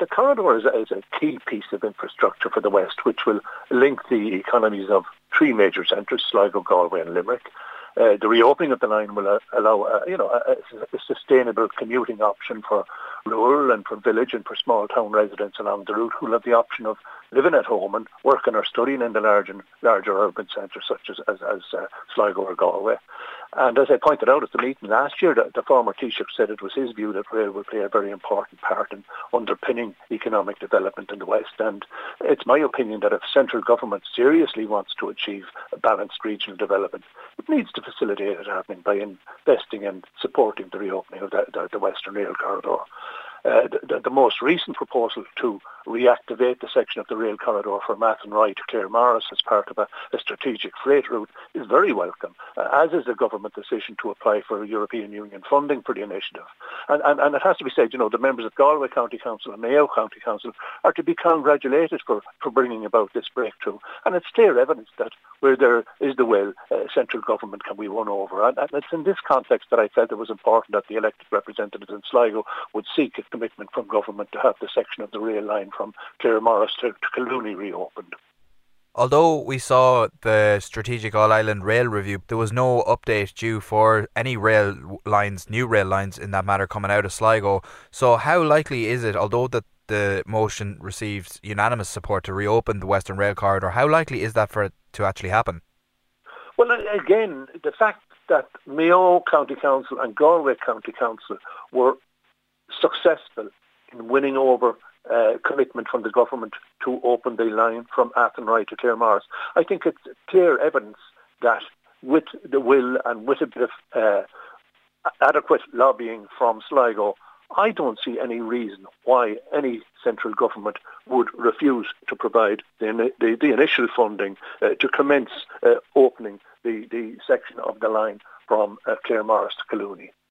the corridor is a key piece of infrastructure for the West, which will link the economies of three major centres, Sligo, Galway and Limerick. The reopening of the line will allow a sustainable commuting option for rural and for village and for small town residents along the route who will have the option of living at home and working or studying in the larger urban centres such as Sligo or Galway. And as I pointed out at the meeting last year, the former Taoiseach said it was his view that rail will play a very important part in underpinning economic development in the West. And it's my opinion that if central government seriously wants to achieve a balanced regional development, it needs to facilitate it happening by investing and supporting the reopening of the Western Rail Corridor. The most recent proposal to reactivate the section of the rail corridor from Athenry to Claremorris as part of a strategic freight route is very welcome, as is the government decision to apply for European Union funding for the initiative. And it has to be said, the members of Galway County Council and Mayo County Council are to be congratulated for bringing about this breakthrough. And it's clear evidence that where there is the will, central government can be won over. And it's in this context that I felt it was important that the elected representatives in Sligo would seek a commitment from government to have the section of the rail line from Claremorris to Collooney reopened. Although we saw the Strategic All-Ireland Rail Review, there was no update due for any new rail lines in that matter coming out of Sligo. So how likely is it, although that the motion received unanimous support to reopen the Western Rail Corridor, how likely is that for it to actually happen? Well, again, the fact that Mayo County Council and Galway County Council were successful in winning over commitment from the government to open the line from Athenry to Claremorris, I think it's clear evidence that with the will and with a bit of adequate lobbying from Sligo, I don't see any reason why any central government would refuse to provide the initial funding to commence opening the section of the line from Claremorris to Collooney.